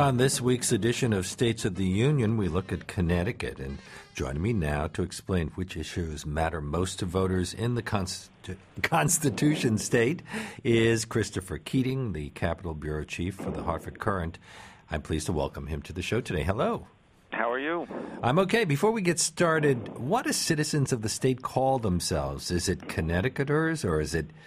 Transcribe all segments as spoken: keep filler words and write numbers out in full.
On this week's edition of States of the Union, we look at Connecticut. And joining me now to explain which issues matter most to voters in the Constitu- Constitution state is Christopher Keating, the Capitol Bureau Chief for the Hartford Courant. I'm pleased to welcome him to the show today. Hello. How are you? I'm okay. Before we get started, what do citizens of the state call themselves? Is it Connecticuters or is it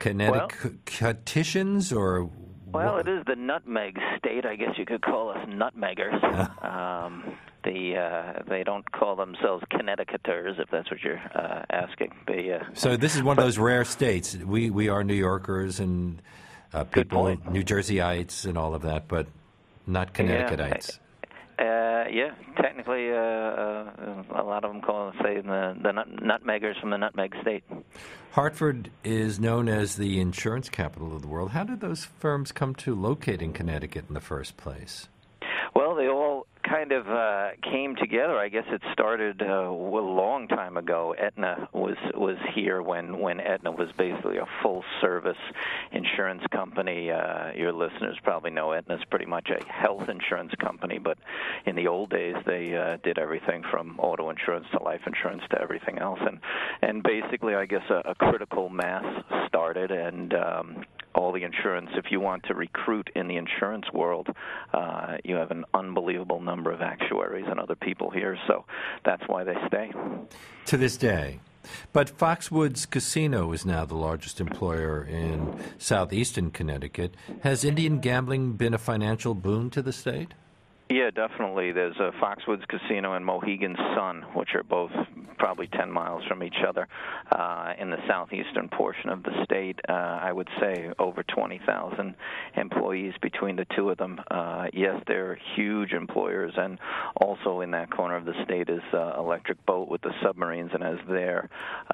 Connecticutians or... Well, it is the nutmeg state. I guess you could call us nutmeggers. um, the uh, they don't call themselves Connecticuters, if that's what you're uh, asking. They, uh, so this is one of those rare states. We we are New Yorkers and uh, people, New Jerseyites and all of that, but not Connecticutites. Yeah, uh, yeah technically, uh, uh, a lot of them call say the the nut, nutmeggers from the nutmeg state. Hartford is known as the insurance capital of the world. How did those firms come to locate in Connecticut in the first place? Well, they all kind of uh, came together. I guess it started uh, a long time ago. Aetna was was here when, when Aetna was basically a full-service insurance company. Uh, your listeners probably know Aetna's pretty much a health insurance company, but in the old days they uh, did everything from auto insurance to life insurance to everything else. And, and basically, I guess, a, a critical mass started, and um, all the insurance, if you want to recruit in the insurance world, uh, you have an unbelievable number of actuaries and other people here, so that's why they stay. To this day. But Foxwoods Casino is now the largest employer in southeastern Connecticut. Has Indian gambling been a financial boon to the state? Yeah, definitely. There's a Foxwoods Casino and Mohegan Sun, which are both probably ten miles from each other uh, in the southeastern portion of the state. Uh, I would say over twenty thousand employees between the two of them. Uh, yes, they're huge employers, and also in that corner of the state is uh, Electric Boat with the submarines, and as their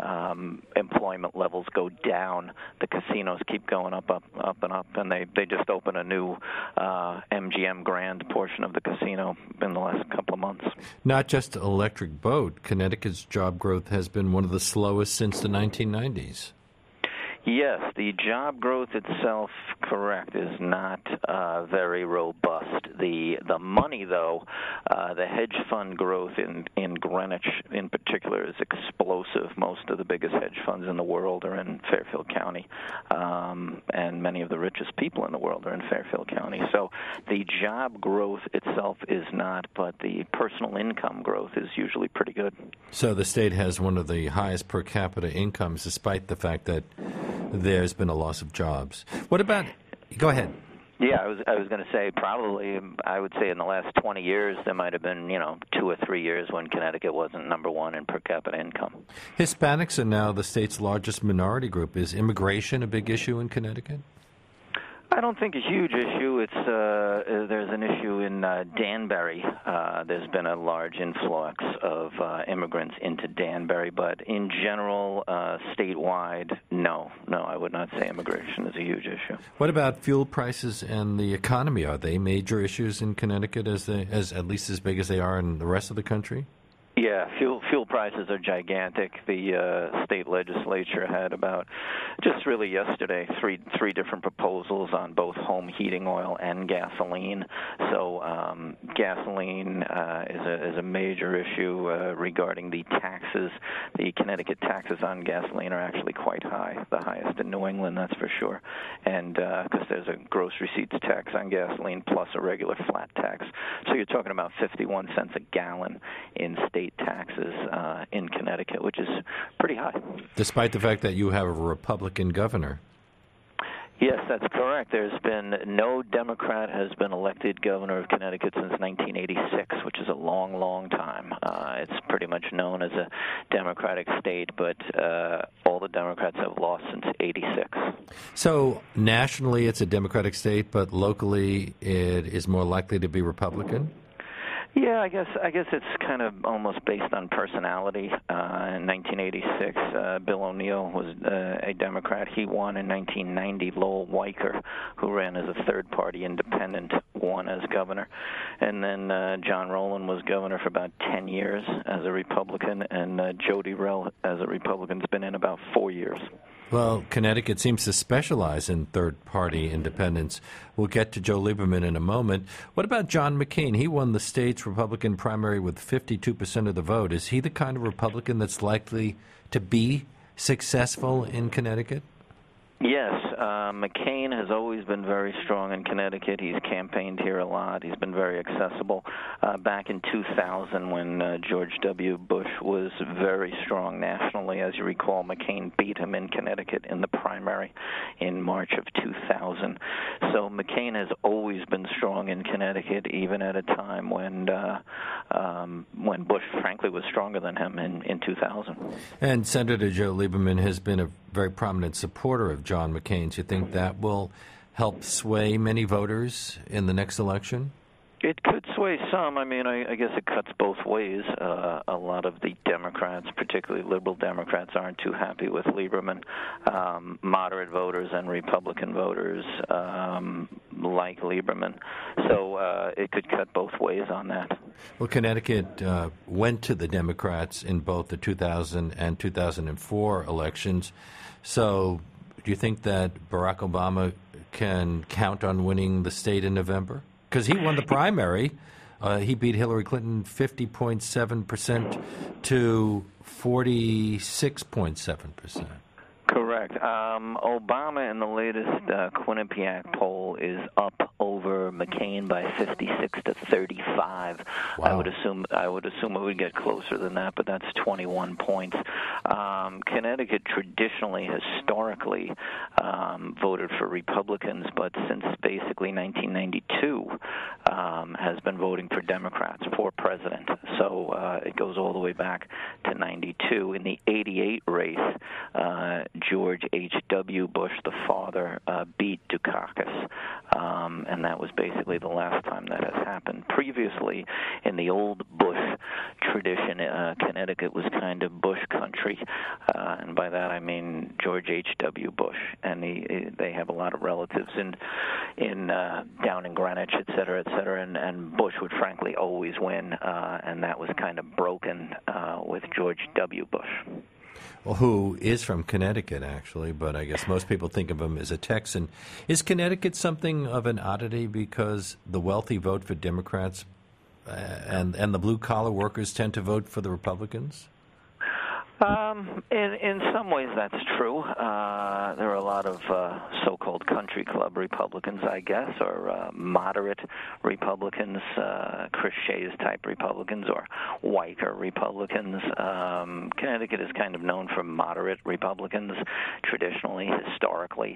um, employment levels go down, the casinos keep going up, up, up, and up, and they, they just opened a new uh, M G M Grand portion of the casino in the last couple of months. Not just Electric Boat. Connecticut's job growth has been one of the slowest since the nineteen nineties. Yes, the job growth itself, correct, is not uh, very robust. The the money, though, uh, the hedge fund growth in, in Greenwich in particular is explosive. Most of the biggest hedge funds in the world are in Fairfield County, um, and many of the richest people in the world are in Fairfield County. So the job growth itself is not, but the personal income growth is usually pretty good. So the state has one of the highest per capita incomes, despite the fact that there's been a loss of jobs. What about, go ahead. Yeah, I was I was going to say probably, I would say in the last twenty years, there might have been, you know, two or three years when Connecticut wasn't number one in per capita income. Hispanics are now the state's largest minority group. Is immigration a big issue in Connecticut? I don't think a huge issue. It's uh, there's an issue in uh, Danbury. Uh, there's been a large influx of uh, immigrants into Danbury, but in general, uh, statewide, no, no, I would not say immigration is a huge issue. What about fuel prices and the economy? Are they major issues in Connecticut, as they, as at least as big as they are in the rest of the country? Yeah, fuel fuel prices are gigantic. The uh, state legislature had about just really yesterday three three different proposals on both home heating oil and gasoline. So um, gasoline uh, is a is a major issue uh, regarding the taxes. The Connecticut taxes on gasoline are actually quite high, the highest in New England, that's for sure. And because uh, there's a gross receipts tax on gasoline plus a regular flat tax, so you're talking about fifty-one cents a gallon in state taxes uh, in Connecticut, which is pretty high. Despite the fact that you have a Republican governor. Yes, that's correct. There's been no Democrat has been elected governor of Connecticut since nineteen eighty-six, which is a long, long time. Uh, it's pretty much known as a Democratic state, but uh, all the Democrats have lost since eighty-six. So nationally it's a Democratic state, but locally it is more likely to be Republican? Yeah, I guess I guess it's kind of almost based on personality. Uh, in nineteen eighty-six, uh, Bill O'Neill was uh, a Democrat. He won in nineteen ninety. Lowell Weicker, who ran as a third-party independent, won as governor. And then uh, John Rowland was governor for about ten years as a Republican, and uh, Jody Rell as a Republican has been in about four years. Well, Connecticut seems to specialize in third-party independents. We'll get to Joe Lieberman in a moment. What about John McCain? He won the state's Republican primary with fifty-two percent of the vote. Is he the kind of Republican that's likely to be successful in Connecticut? Yes, uh, McCain has always been very strong in Connecticut. He's campaigned here a lot. He's been very accessible. Uh, back in two thousand, when uh, George W. Bush was very strong nationally, as you recall, McCain beat him in Connecticut in the primary in March of two thousand. So McCain has always been strong in Connecticut, even at a time when uh, um, when Bush, frankly, was stronger than him in, in two thousand. And Senator Joe Lieberman has been a very prominent supporter of John McCain. Do you think that will help sway many voters in the next election? It could sway some. I mean, I, I guess it cuts both ways. Uh, a lot of the Democrats, particularly liberal Democrats, aren't too happy with Lieberman. Um, moderate voters and Republican voters um, like Lieberman. So uh, it could cut both ways on that. Well, Connecticut uh, went to the Democrats in both the two thousand and two thousand four elections. So do you think that Barack Obama can count on winning the state in November? Because he won the primary. Uh, he beat Hillary Clinton fifty point seven percent to forty-six point seven percent. Correct. Um, Obama in the latest uh, Quinnipiac poll is up over McCain by fifty-six to thirty-five. Wow. I would assume I would assume it would get closer than that, but that's twenty-one points. Um, Connecticut traditionally, historically, um, voted for Republicans, but since basically nineteen ninety-two, um, has been voting for Democrats for president. So uh, it goes all the way back to ninety-two. In the eighty-eight race, uh, George H W. Bush, the father, uh, beat Dukakis, um, and that was basically the last time that has happened. Previously, in the old Bush tradition, uh, Connecticut was kind of Bush country, uh, and by that I mean George H W. Bush, and he, they have a lot of relatives in in uh, down in Greenwich, et cetera, et cetera, and, and Bush would frankly always win, uh, and that was kind of broken uh, with George W. Bush. Well, who is from Connecticut, actually, but I guess most people think of him as a Texan. Is Connecticut something of an oddity because the wealthy vote for Democrats uh, and, and the blue-collar workers tend to vote for the Republicans? Um, in in some ways, that's true. Uh, there are a lot of uh, so-called country club Republicans, I guess, or uh, moderate Republicans, uh, Chris Shays type Republicans, or Weicker Republicans. Um, Connecticut is kind of known for moderate Republicans, traditionally, historically.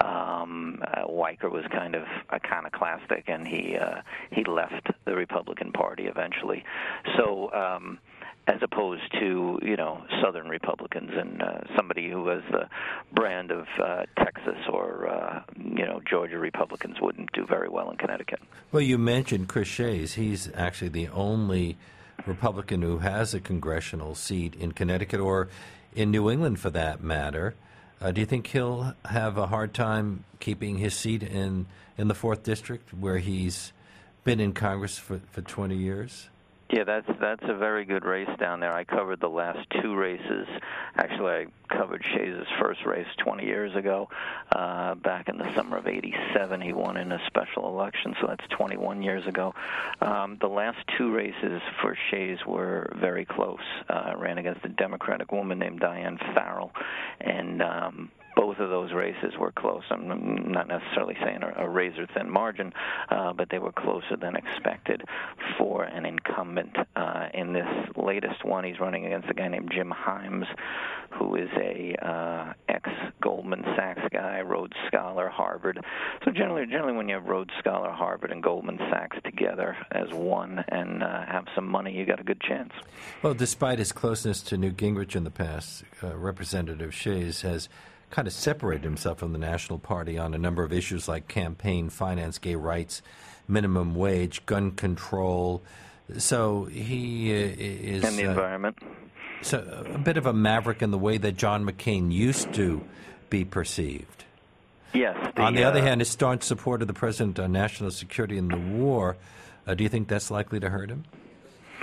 Um, uh, Weicker was kind of iconoclastic, and he uh, he left the Republican Party eventually. So. Um, as opposed to, you know, Southern Republicans and uh, somebody who has the brand of uh, Texas or, uh, you know, Georgia Republicans wouldn't do very well in Connecticut. Well, you mentioned Chris Shays. He's actually the only Republican who has a congressional seat in Connecticut or in New England, for that matter. Uh, do you think he'll have a hard time keeping his seat in, in the fourth District, where he's been in Congress for, for twenty years? Yeah, that's that's a very good race down there. I covered the last two races. Actually, I covered Shays' first race twenty years ago. Uh, back in the summer of eighty-seven, he won in a special election, so that's twenty-one years ago. Um, the last two races for Shays were very close. Uh, ran against a Democratic woman named Diane Farrell, and um, both of those races were close. I'm not necessarily saying a, a razor-thin margin, uh, but they were closer than expected for an incumbent. Uh, in this latest one, he's running against a guy named Jim Himes, who is a uh, ex-Goldman Sachs guy, Rhodes Scholar, Harvard. So generally, generally, when you have Rhodes Scholar, Harvard, and Goldman Sachs together as one and uh, have some money, you got a good chance. Well, despite his closeness to Newt Gingrich in the past, uh, Representative Shays has kind of separated himself from the National Party on a number of issues like campaign finance, gay rights, minimum wage, gun control. So he uh, is... And the uh, environment. So a bit of a maverick in the way that John McCain used to be perceived. Yes. The, on the uh, other hand, his staunch support of the president on national security and the war, uh, do you think that's likely to hurt him?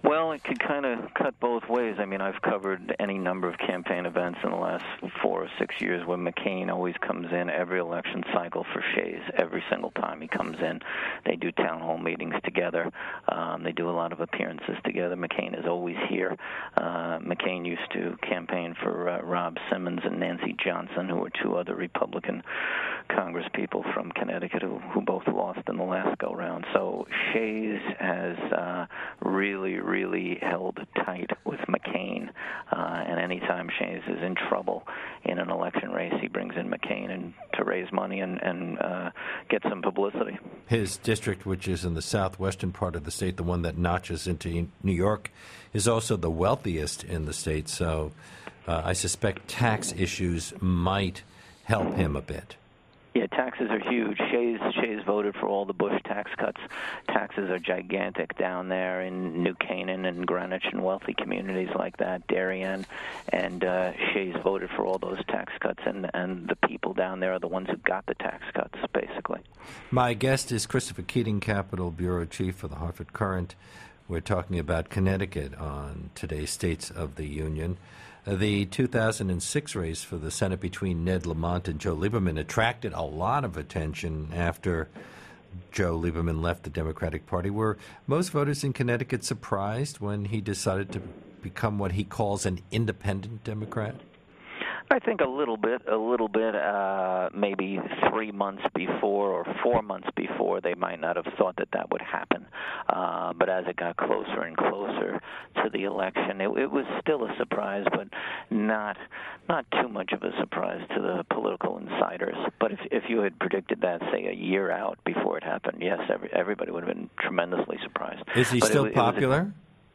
Well, it could kind of cut both ways. I mean, I've covered any number of campaign events in the last four or six years where McCain always comes in every election cycle for Shays. Every single time he comes in, they do town hall meetings together. Um, they do a lot of appearances together. McCain is always here. Uh, McCain used to campaign for uh, Rob Simmons and Nancy Johnson, who were two other Republican Congress people from Connecticut who, who both lost in the last go-round. So Shays has uh, really, really held tight with McCain, uh, and anytime Shays is in trouble in an election race, he brings in McCain and to raise money and, and uh, get some publicity. His district, which is in the southwestern part of the state, the one that notches into New York, is also the wealthiest in the state, so uh, I suspect tax issues might help him a bit. Yeah, taxes are huge. Shays, Shays voted for all the Bush tax cuts. Taxes are gigantic down there in New Canaan and Greenwich and wealthy communities like that, Darien. And uh, Shays voted for all those tax cuts, and, and the people down there are the ones who got the tax cuts, basically. My guest is Christopher Keating, Capitol Bureau Chief for the Hartford Courant. We're talking about Connecticut on today's States of the Union. The two thousand six race for the Senate between Ned Lamont and Joe Lieberman attracted a lot of attention after Joe Lieberman left the Democratic Party. Were most voters in Connecticut surprised when he decided to become what he calls an independent Democrat? I think a little bit, a little bit, uh, maybe three months before or four months before, they might not have thought that that would happen. Uh, but as it got closer and closer to the election, it, it was still a surprise, but not not too much of a surprise to the political insiders. But if if you had predicted that, say, a year out before it happened, yes, every, everybody would have been tremendously surprised. Is he but still it, popular?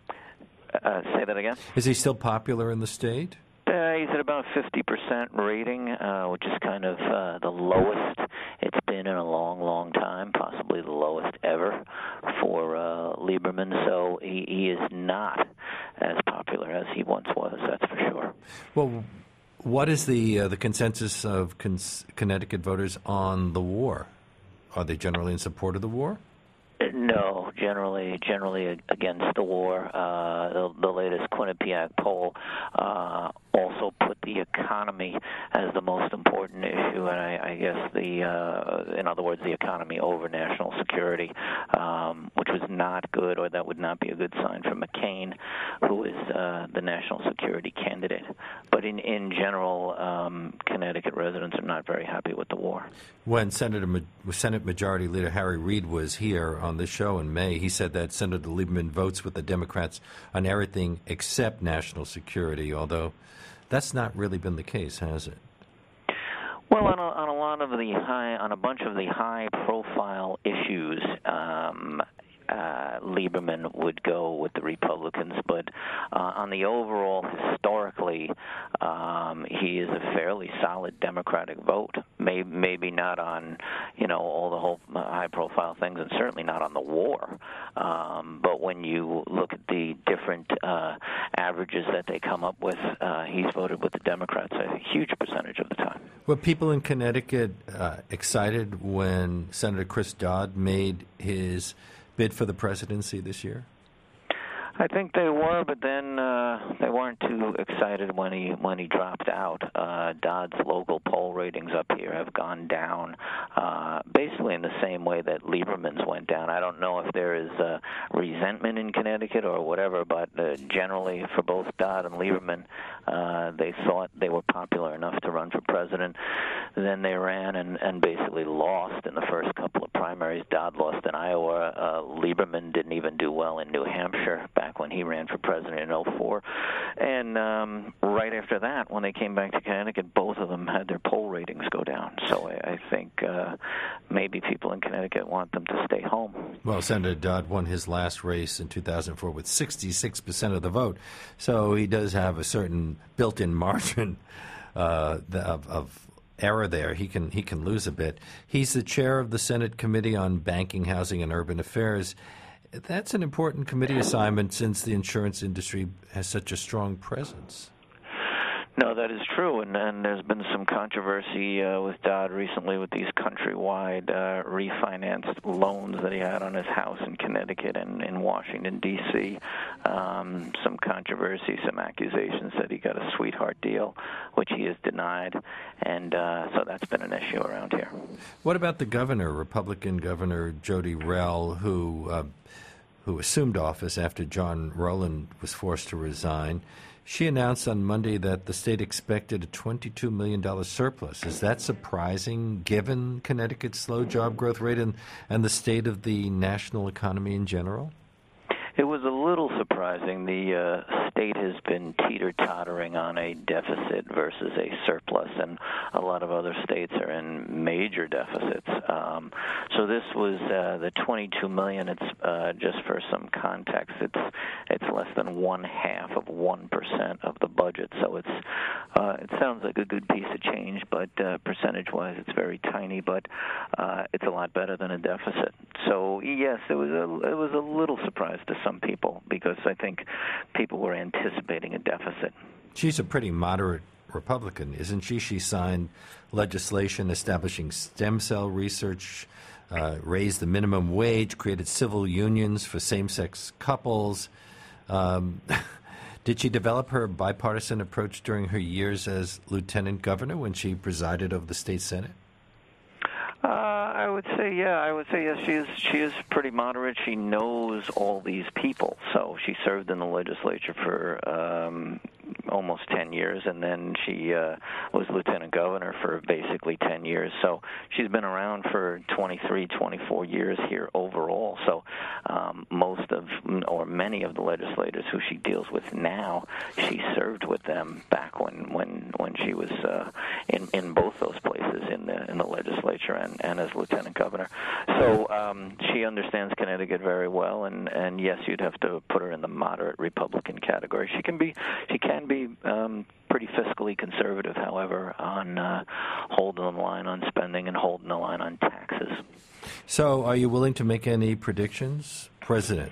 It a, uh, say that again? Is he still popular in the state? Uh, he's at about fifty percent rating, uh, which is kind of uh, the lowest it's been in a long, long time, possibly the lowest ever for uh, Lieberman. So he, he is not as popular as he once was, that's for sure. Well, what is the uh, the consensus of cons- Connecticut voters on the war? Are they generally in support of the war? No, generally, generally against the war. Uh, the, the latest Quinnipiac poll uh, also put the economy as the most important issue, and I, I guess the, uh, in other words, the economy over national security, um, which was not good, or that would not be a good sign for McCain, who is uh, the national security candidate. But in in general, um, Connecticut residents are not very happy with the war. When Senator Ma- Senate Majority Leader Harry Reid was here on this show in May, he said that Senator Lieberman votes with the Democrats on everything except national security, although that's not really been the case, has it? Well, on a, on a lot of the high, on a bunch of the high-profile issues, um, uh, Lieberman would go with the Republicans, but uh, on the overall, historically, um, he is a fairly solid Democratic vote. Maybe, maybe not on, you know, all the whole high-profile things, and certainly not on the war. Um, but when you look at the different uh, averages that they come up with, uh, he's voted with the Democrats a huge percentage of the time. Were people in Connecticut uh, excited when Senator Chris Dodd made his bid for the presidency this year? I think they were, but then uh, they weren't too excited when he when he dropped out. Uh, Dodd's local poll ratings up here have gone down, uh, basically in the same way that Lieberman's went down. I don't know if there is uh, resentment in Connecticut or whatever, but uh, generally for both Dodd and Lieberman, uh, they thought they were popular enough to run for president. Then they ran and, and basically lost in the first couple of primaries. Dodd lost in Iowa. Uh, Lieberman didn't even do well in New Hampshire back when he ran for president in oh four. And um, right after that, when they came back to Connecticut, both of them had their poll ratings go down. So I, I think uh, maybe people in Connecticut want them to stay home. Well, Senator Dodd won his last race in two thousand four with sixty-six percent of the vote. So he does have a certain built-in margin uh, of, of error there. He can he can lose a bit. He's the chair of the Senate Committee on Banking, Housing, and Urban Affairs. That's an important committee assignment since the insurance industry has such a strong presence. No, that is true, and, and there's been some controversy uh, with Dodd recently with these countrywide uh, refinanced loans that he had on his house in Connecticut and in Washington, D C Um, some controversy, some accusations that he got a sweetheart deal, which he has denied, and uh, so that's been an issue around here. What about the governor, Republican Governor Jody Rell, who uh, who assumed office after John Rowland was forced to resign? She announced on Monday that the state expected a twenty-two million dollars surplus. Is that surprising, given Connecticut's slow job growth rate and, and the state of the national economy in general? It was a little surprising. The uh, state has been teeter-tottering on a deficit versus a surplus, and a lot of other states are in major deficits. Um, so this was uh, the twenty-two million dollars. It's uh, just for some context. It's it's less than one half of one percent of the budget. So it's uh, it sounds like a good piece of change, but uh, percentage-wise, it's very tiny. But uh, it's a lot better than a deficit. So yes, it was a it was a little surprise to some people because I think people were anticipating a deficit. She's a pretty moderate Republican, isn't she? She signed legislation establishing stem cell research, uh, raised the minimum wage, created civil unions for same-sex couples. Um, did she develop her bipartisan approach during her years as lieutenant governor when she presided over the state senate? Uh, I would say, yeah, I would say yes. She is. She is pretty moderate. She knows all these people. So she served in the legislature for um, almost ten years, and then she uh, was lieutenant governor for basically ten years. So she's been around for twenty-three, twenty-four years here overall. So um, most of, or many of the legislators who she deals with now, she served with them back when when when she was uh, in in both those places in the in the legislature and. and as lieutenant governor. So um, she understands Connecticut very well, and, and yes, you'd have to put her in the moderate Republican category. She can be she can be um, pretty fiscally conservative, however, on uh, holding the line on spending and holding the line on taxes. So are you willing to make any predictions? President,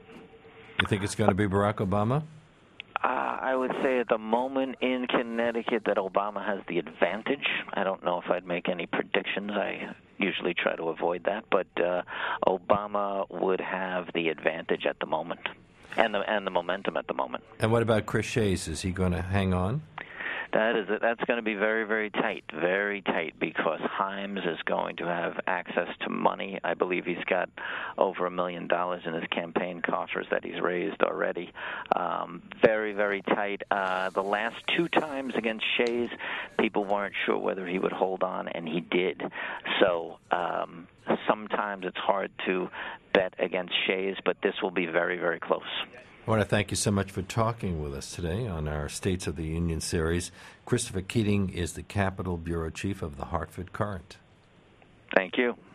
you think it's going to be Barack Obama? Uh, I would say at the moment in Connecticut that Obama has the advantage. I don't know if I'd make any predictions. I usually try to avoid that, but uh, Obama would have the advantage at the moment, and the and the momentum at the moment. And what about Chris Shays? Is he going to hang on? That is, that's going to be very, very tight, very tight, because Himes is going to have access to money. I believe he's got over a million dollars in his campaign coffers that he's raised already. Um, very, very tight. Uh, the last two times against Shays, people weren't sure whether he would hold on, and he did. So um, sometimes it's hard to bet against Shays, but this will be very, very close. I want to thank you so much for talking with us today on our States of the Union series. Christopher Keating is the Capitol Bureau Chief of the Hartford Courant. Thank you.